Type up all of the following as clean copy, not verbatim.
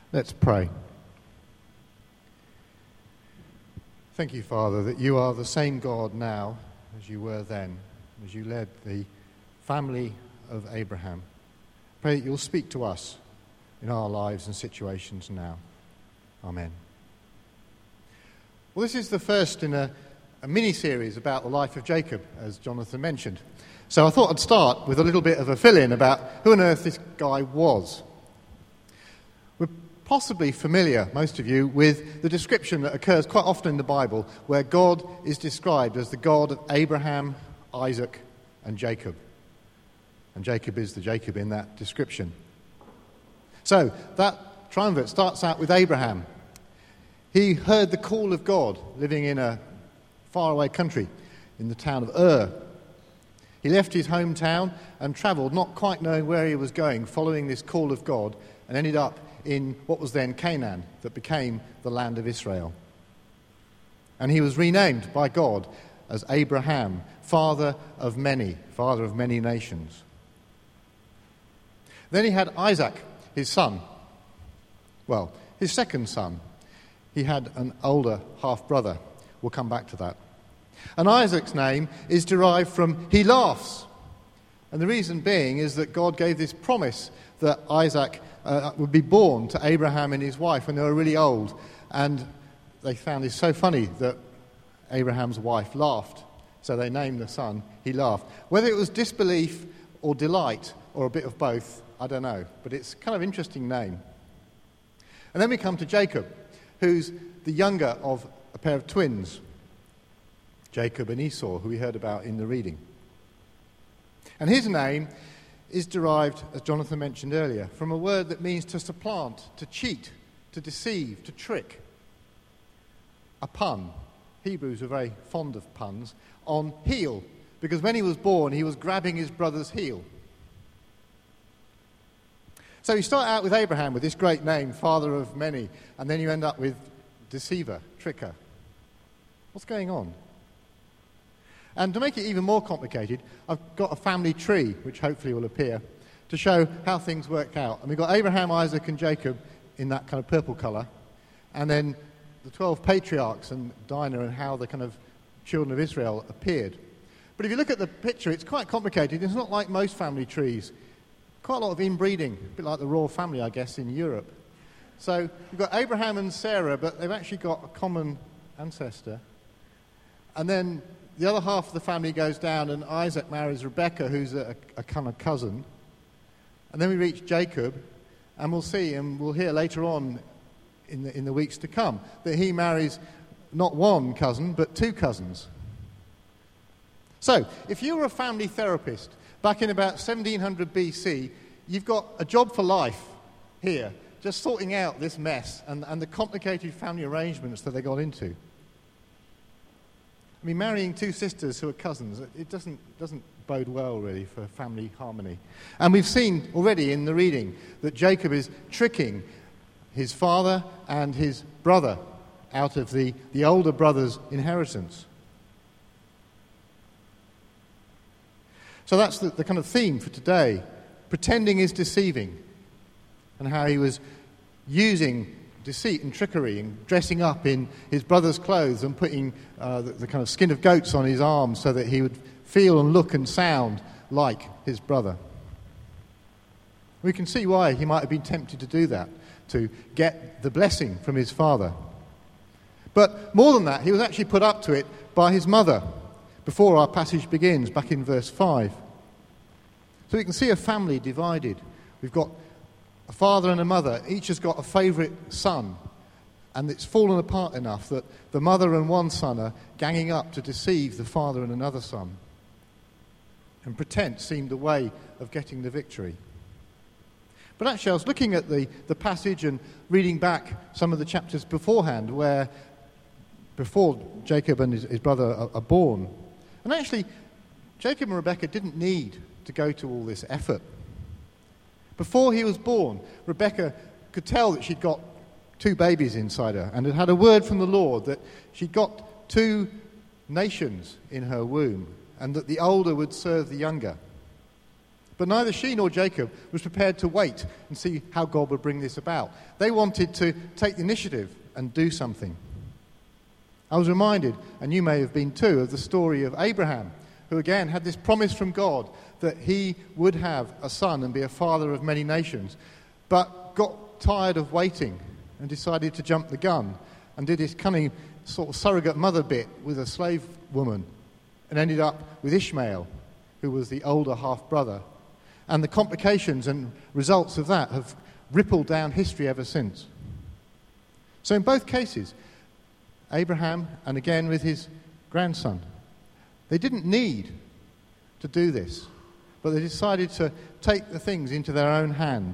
Let's pray. Thank you, Father, that you are the same God now as you were then, as you led the family of Abraham. Pray that you'll speak to us in our lives and situations now. Amen. Well, this is the first in a mini-series about the life of Jacob, as Jonathan mentioned. So I thought I'd start with a little bit of a fill-in about who on earth this guy was. We're possibly familiar, most of you, with the description that occurs quite often in the Bible where God is described as the God of Abraham, Isaac, and Jacob. And Jacob is the Jacob in that description. So that triumvirate starts out with Abraham. He heard the call of God living in a faraway country in the town of Ur. He left his hometown and travelled, not quite knowing where he was going, following this call of God, and ended up in what was then Canaan, that became the land of Israel. And he was renamed by God as Abraham, father of many nations. Then he had Isaac, his son. Well, his second son. He had an older half-brother. We'll come back to that. And Isaac's name is derived from he laughs. And the reason being is that God gave this promise that Isaac would be born to Abraham and his wife when they were really old. And they found this so funny that Abraham's wife laughed. So they named the son He Laughed. Whether it was disbelief or delight or a bit of both, I don't know. But it's kind of an interesting name. And then we come to Jacob, who's the younger of a pair of twins, Jacob and Esau, who we heard about in the reading. And his name is derived, as Jonathan mentioned earlier, from a word that means to supplant, to cheat, to deceive, to trick. A pun. Hebrews are very fond of puns. On heel, because when he was born, he was grabbing his brother's heel. So you start out with Abraham with this great name, father of many, and then you end up with deceiver, tricker. What's going on? And to make it even more complicated, I've got a family tree, which hopefully will appear, to show how things work out. And we've got Abraham, Isaac, and Jacob in that kind of purple colour, and then the 12 patriarchs and Dinah and how the kind of children of Israel appeared. But if you look at the picture, it's quite complicated. It's not like most family trees. Quite a lot of inbreeding, a bit like the royal family, I guess, in Europe. So you've got Abraham and Sarah, but they've actually got a common ancestor. And then the other half of the family goes down, and Isaac marries Rebekah, who's a kind of cousin. And then we reach Jacob, and we'll see, and we'll hear later on in the weeks to come, that he marries not one cousin, but two cousins. So, if you were a family therapist back in about 1700 BC, you've got a job for life here, just sorting out this mess and the complicated family arrangements that they got into. I mean, marrying two sisters who are cousins, it doesn't bode well, really, for family harmony. And we've seen already in the reading that Jacob is tricking his father and his brother out of the older brother's inheritance. So that's the kind of theme for today. Pretending is deceiving, and how he was using deceit and trickery and dressing up in his brother's clothes and putting the kind of skin of goats on his arms so that he would feel and look and sound like his brother. We can see why he might have been tempted to do that, to get the blessing from his father. But more than that, he was actually put up to it by his mother before our passage begins, back in verse 5. So we can see a family divided. We've got a father and a mother. Each has got a favourite son. And it's fallen apart enough that the mother and one son are ganging up to deceive the father and another son. And pretense seemed a way of getting the victory. But actually, I was looking at the passage and reading back some of the chapters beforehand, where before Jacob and his brother are born. And actually, Jacob and Rebekah didn't need to go to all this effort. Before he was born, Rebekah could tell that she'd got two babies inside her and had had a word from the Lord that she'd got two nations in her womb and that the older would serve the younger. But neither she nor Jacob was prepared to wait and see how God would bring this about. They wanted to take the initiative and do something. I was reminded, and you may have been too, of the story of Abraham, who again had this promise from God that he would have a son and be a father of many nations, but got tired of waiting and decided to jump the gun and did this cunning sort of surrogate mother bit with a slave woman and ended up with Ishmael, who was the older half-brother. And the complications and results of that have rippled down history ever since. So in both cases, Abraham and again with his grandson, they didn't need to do this, but they decided to take the things into their own hand.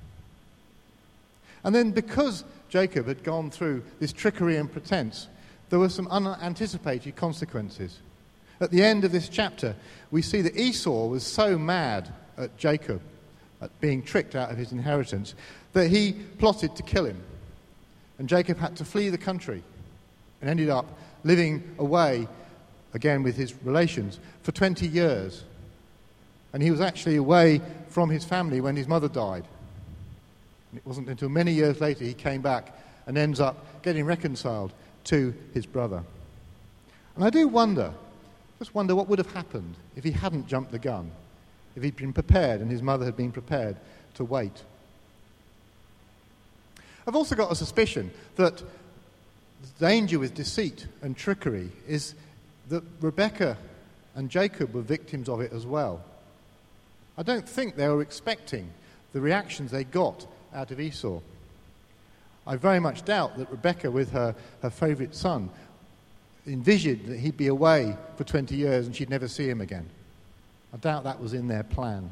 And then because Jacob had gone through this trickery and pretense, there were some unanticipated consequences. At the end of this chapter, we see that Esau was so mad at Jacob, at being tricked out of his inheritance, that he plotted to kill him. And Jacob had to flee the country and ended up living away, again with his relations, for 20 years. And he was actually away from his family when his mother died. And it wasn't until many years later he came back and ends up getting reconciled to his brother. And I do wonder, just wonder what would have happened if he hadn't jumped the gun, if he'd been prepared and his mother had been prepared to wait. I've also got a suspicion that the danger with deceit and trickery is that Rebekah and Jacob were victims of it as well. I don't think they were expecting the reactions they got out of Esau. I very much doubt that Rebekah, with her favourite son, envisioned that he'd be away for 20 years and she'd never see him again. I doubt that was in their plan.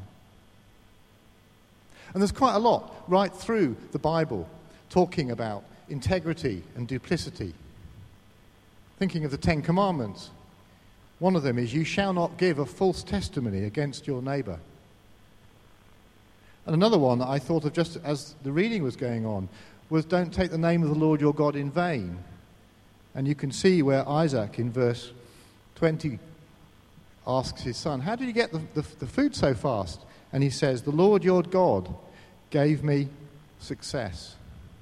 And there's quite a lot right through the Bible talking about integrity and duplicity. Thinking of the Ten Commandments, one of them is, you shall not give a false testimony against your neighbour. And another one that I thought of just as the reading was going on was, don't take the name of the Lord your God in vain. And you can see where Isaac in verse 20 asks his son, how did you get the food so fast? And he says, the Lord your God gave me success.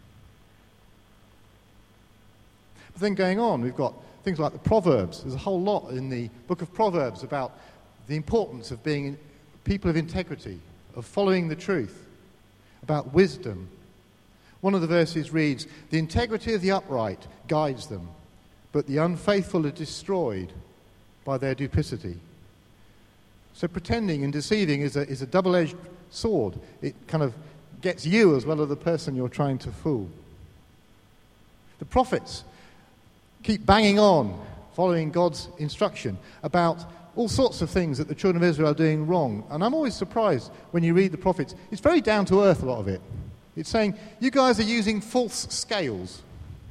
But then going on, we've got things like the Proverbs. There's a whole lot in the book of Proverbs about the importance of being people of integrity, of following the truth, about wisdom. One of the verses reads, the integrity of the upright guides them, but the unfaithful are destroyed by their duplicity. So pretending and deceiving is a double-edged sword. It kind of gets you as well as the person you're trying to fool. The prophets keep banging on, following God's instruction about all sorts of things that the children of Israel are doing wrong. And I'm always surprised when you read the prophets. It's very down to earth, a lot of it. It's saying, you guys are using false scales.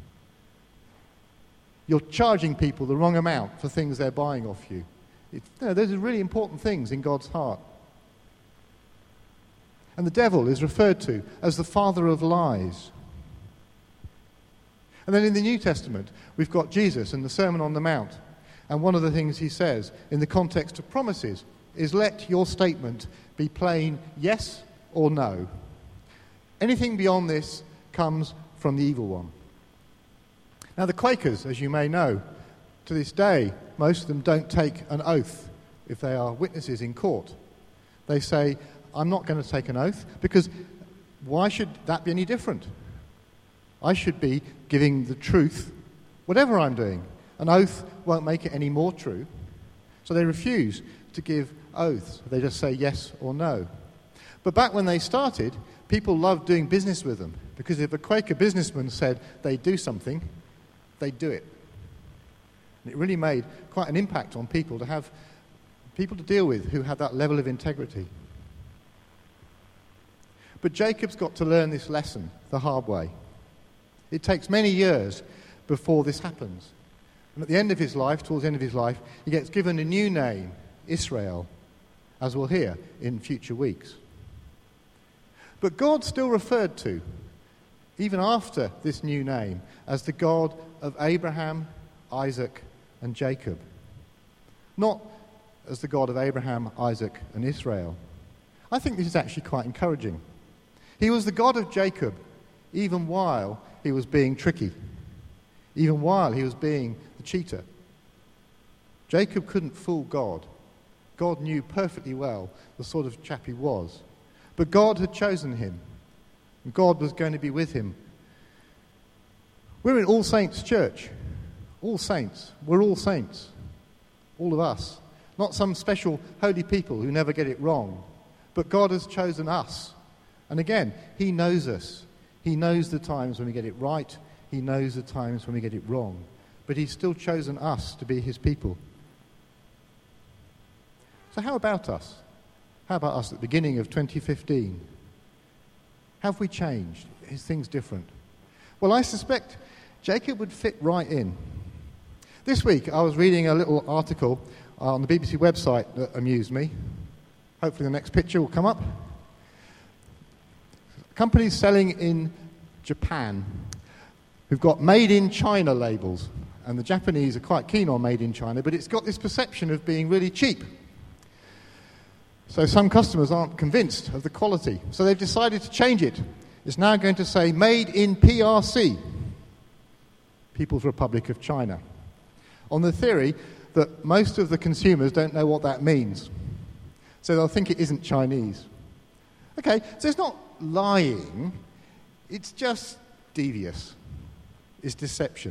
You're charging people the wrong amount for things they're buying off you. Those are really important things in God's heart. And the devil is referred to as the father of lies. And then in the New Testament, we've got Jesus and the Sermon on the Mount. And one of the things he says in the context of promises is, let your statement be plain yes or no. Anything beyond this comes from the evil one. Now the Quakers, as you may know, to this day, most of them don't take an oath if they are witnesses in court. They say, I'm not going to take an oath, because why should that be any different? I should be giving the truth, whatever I'm doing. An oath won't make it any more true. So they refuse to give oaths. They just say yes or no. But back when they started, people loved doing business with them, because if a Quaker businessman said they'd do something, they'd do it. And it really made quite an impact on people to have people to deal with who had that level of integrity. But Jacob's got to learn this lesson the hard way. It takes many years before this happens. And at the end of his life, towards the end of his life, he gets given a new name, Israel, as we'll hear in future weeks. But God's still referred to, even after this new name, as the God of Abraham, Isaac, and Jacob. Not as the God of Abraham, Isaac, and Israel. I think this is actually quite encouraging. He was the God of Jacob, even while he was being tricky, even while he was being the cheater. Jacob couldn't fool God. God knew perfectly well the sort of chap he was. But God had chosen him, and God was going to be with him. We're in All Saints Church. All saints. We're all saints. All of us. Not some special holy people who never get it wrong. But God has chosen us. And again, he knows us. He knows the times when we get it right. He knows the times when we get it wrong. But he's still chosen us to be his people. So how about us? How about us at the beginning of 2015? Have we changed? Is things different? Well, I suspect Jacob would fit right in. This week I was reading a little article on the BBC website that amused me. Hopefully the next picture will come up. Companies selling in Japan who've got made in China labels. And the Japanese are quite keen on made in China, but it's got this perception of being really cheap. So some customers aren't convinced of the quality. So they've decided to change it. It's now going to say made in PRC, People's Republic of China, on the theory that most of the consumers don't know what that means. So they'll think it isn't Chinese. Okay, so it's not lying, it's just devious. It's deception.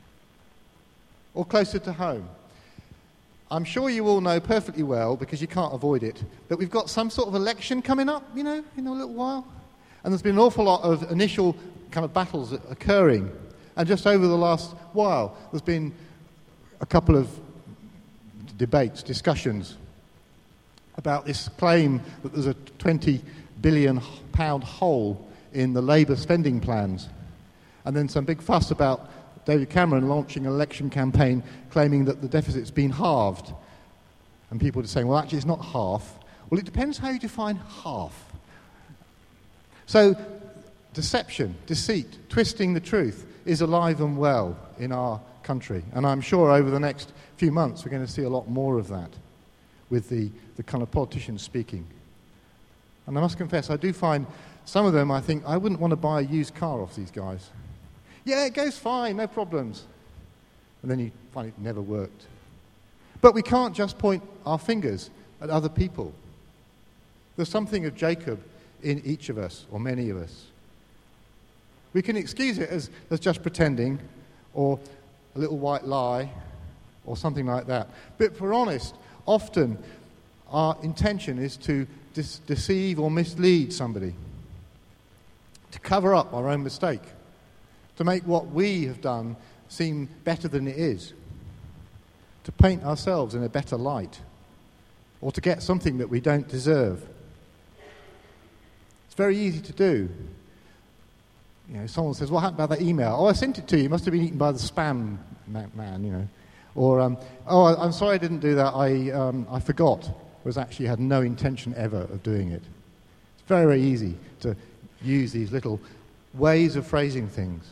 Or closer to home. I'm sure you all know perfectly well, because you can't avoid it, that we've got some sort of election coming up, in a little while. And there's been an awful lot of initial kind of battles occurring. And just over the last while, there's been a couple of debates, discussions, about this claim that there's a £20 billion hole in the Labour spending plans. And then some big fuss about David Cameron launching an election campaign claiming that the deficit's been halved. And people are saying, well, actually, it's not half. Well, it depends how you define half. So deception, deceit, twisting the truth is alive and well in our country. And I'm sure over the next few months we're going to see a lot more of that with the kind of politicians speaking. And I must confess, I do find some of them, I think, I wouldn't want to buy a used car off these guys. Yeah, it goes fine, no problems. And then you find it never worked. But we can't just point our fingers at other people. There's something of Jacob in each of us, or many of us. We can excuse it as just pretending, or a little white lie, or something like that. But if we're honest, often our intention is to deceive or mislead somebody, to cover up our own mistake, to make what we have done seem better than it is, to paint ourselves in a better light, or to get something that we don't deserve. It's very easy to do. Someone says, what happened about that email? Oh, I sent it to you. It must have been eaten by the spam man, Or, I'm sorry I didn't do that. I forgot. Whereas actually had no intention ever of doing it. It's very, very easy to use these little ways of phrasing things.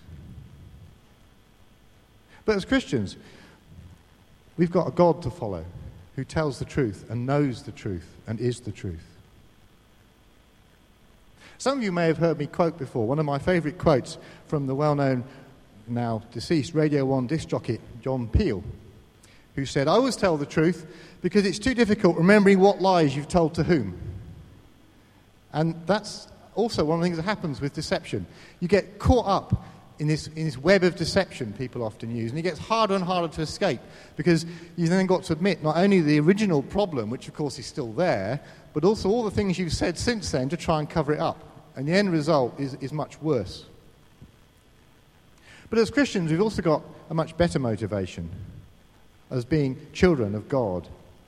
But as Christians, we've got a God to follow who tells the truth and knows the truth and is the truth. Some of you may have heard me quote before, one of my favourite quotes from the well-known, now deceased, Radio 1 disc jockey, John Peel, who said, I always tell the truth because it's too difficult remembering what lies you've told to whom. And that's also one of the things that happens with deception. You get caught up in this web of deception people often use, and it gets harder and harder to escape because you've then got to admit not only the original problem, which of course is still there, but also all the things you've said since then to try and cover it up. And the end result is much worse. But as Christians, we've also got a much better motivation as being children of God.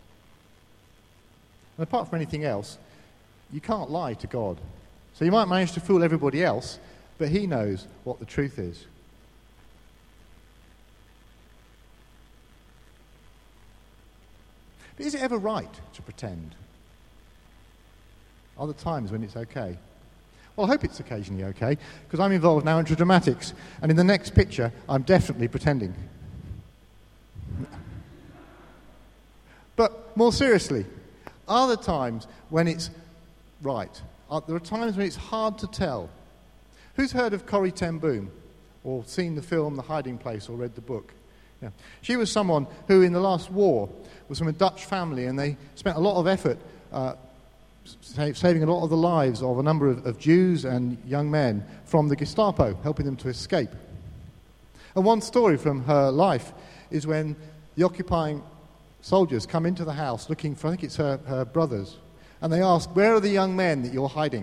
And apart from anything else, you can't lie to God. So you might manage to fool everybody else, but he knows what the truth is. But is it ever right to pretend? Are there times when it's okay? Well, I hope it's occasionally okay, because I'm involved now in dramatics, and in the next picture, I'm definitely pretending. But more seriously, are there times when it's right. There are times when it's hard to tell. Who's heard of Corrie ten Boom, or seen the film The Hiding Place, or read the book? Yeah. She was someone who, in the last war, was from a Dutch family, and they spent a lot of effort saving a lot of the lives of a number of Jews and young men from the Gestapo, helping them to escape. And one story from her life is when the occupying soldiers come into the house looking for, I think it's her brothers, and they ask, "Where are the young men that you're hiding?"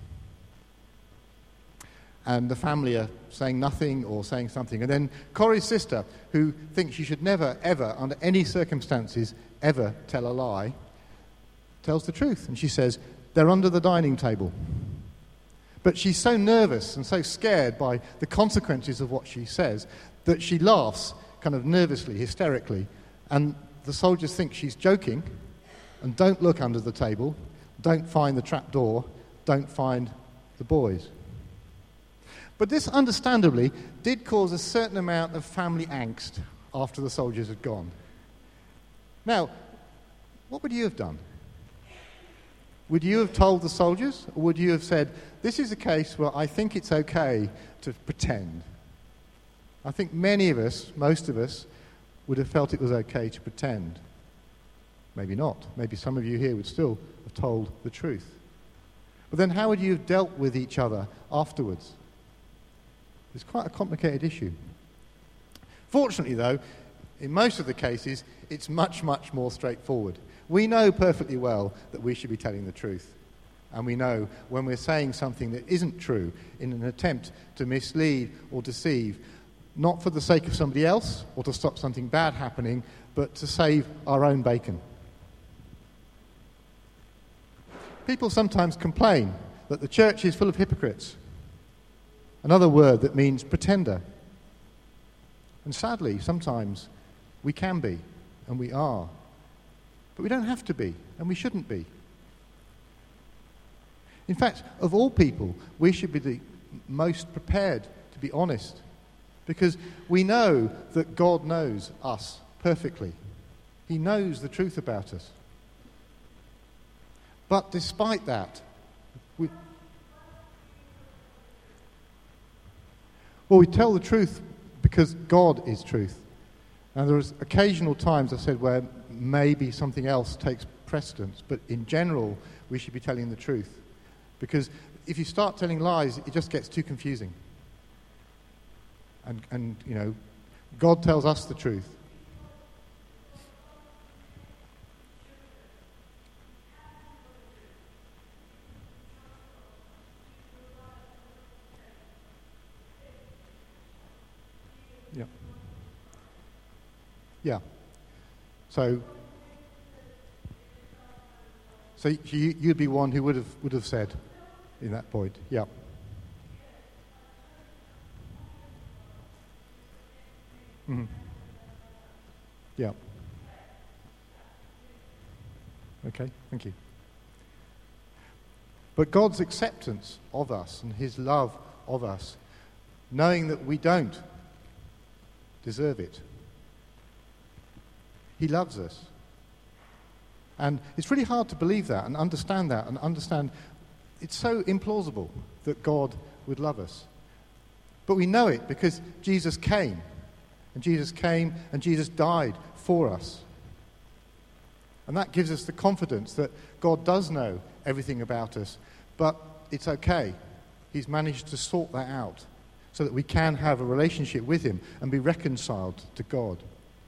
And the family are saying nothing or saying something. And then Corrie's sister, who thinks you should never, ever, under any circumstances, ever tell a lie, tells the truth. And she says, "They're under the dining table." But she's so nervous and so scared by the consequences of what she says that she laughs kind of nervously, hysterically. And the soldiers think she's joking and don't look under the table, don't find the trap door, don't find the boys. But this, understandably, did cause a certain amount of family angst after the soldiers had gone. Now, what would you have done? Would you have told the soldiers, or would you have said, "This is a case where I think it's okay to pretend"? I think many of us, most of us, would have felt it was okay to pretend. Maybe not. Maybe some of you here would still have told the truth. But then how would you have dealt with each other afterwards? It's quite a complicated issue. Fortunately, though, in most of the cases, it's much, much more straightforward. We know perfectly well that we should be telling the truth. And we know when we're saying something that isn't true in an attempt to mislead or deceive, not for the sake of somebody else or to stop something bad happening, but to save our own bacon. People sometimes complain that the church is full of hypocrites. Another word that means pretender. And sadly, sometimes we can be, and we are. But we don't have to be, and we shouldn't be. In fact, of all people, we should be the most prepared to be honest, because we know that God knows us perfectly. He knows the truth about us. But despite that, we tell the truth because God is truth. And there's occasional times, I said, where maybe something else takes precedence, but in general, we should be telling the truth. Because if you start telling lies, it just gets too confusing. And you know, God tells us the truth. Yeah. So you'd be one who would have said in that point, yeah. Mm-hmm. Yeah. Okay, thank you. But God's acceptance of us and his love of us, knowing that we don't deserve it. He loves us. And it's really hard to believe that and understand it's so implausible that God would love us. But we know it because Jesus came. And Jesus came and Jesus died for us. And that gives us the confidence that God does know everything about us, but it's okay. He's managed to sort that out so that we can have a relationship with him and be reconciled to God.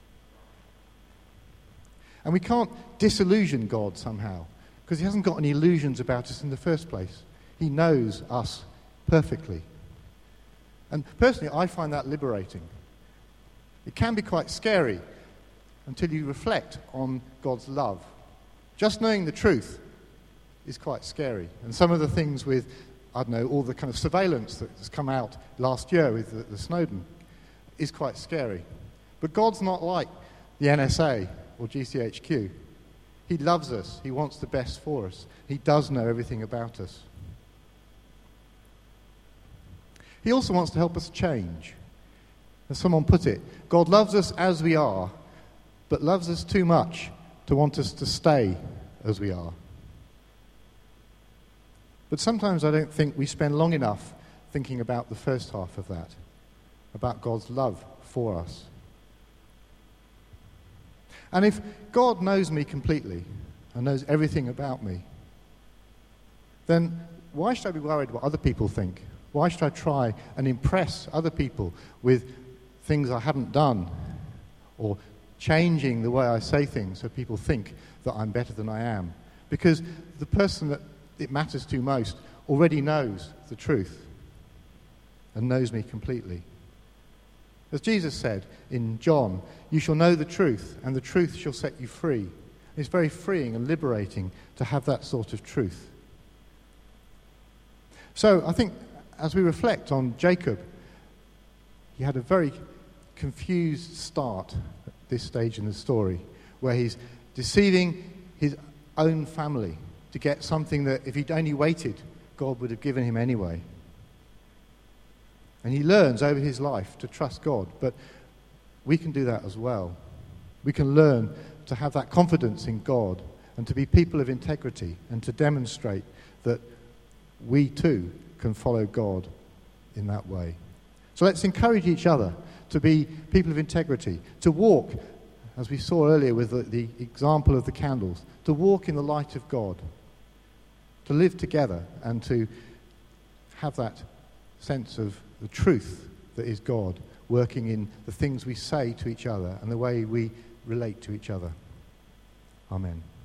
And we can't disillusion God somehow, because he hasn't got any illusions about us in the first place. He knows us perfectly. And personally, I find that liberating. It can be quite scary until you reflect on God's love. Just knowing the truth is quite scary. And some of the things with, I don't know, all the kind of surveillance that's come out last year with the Snowden is quite scary. But God's not like the NSA or GCHQ. He loves us. He wants the best for us. He does know everything about us. He also wants to help us change. As someone put it, God loves us as we are, but loves us too much to want us to stay as we are. But sometimes I don't think we spend long enough thinking about the first half of that, about God's love for us. And if God knows me completely and knows everything about me, then why should I be worried what other people think? Why should I try and impress other people with things I haven't done, or changing the way I say things so people think that I'm better than I am? Because the person that it matters to most already knows the truth and knows me completely. As Jesus said in John, "You shall know the truth, and the truth shall set you free." It's very freeing and liberating to have that sort of truth. So I think as we reflect on Jacob, he had a very confused start at this stage in the story, where he's deceiving his own family to get something that if he'd only waited, God would have given him anyway. And he learns over his life to trust God, but we can do that as well. We can learn to have that confidence in God and to be people of integrity and to demonstrate that we too can follow God in that way. So let's encourage each other to be people of integrity, to walk, as we saw earlier with the example of the candles, to walk in the light of God, to live together and to have that sense of the truth that is God working in the things we say to each other and the way we relate to each other. Amen.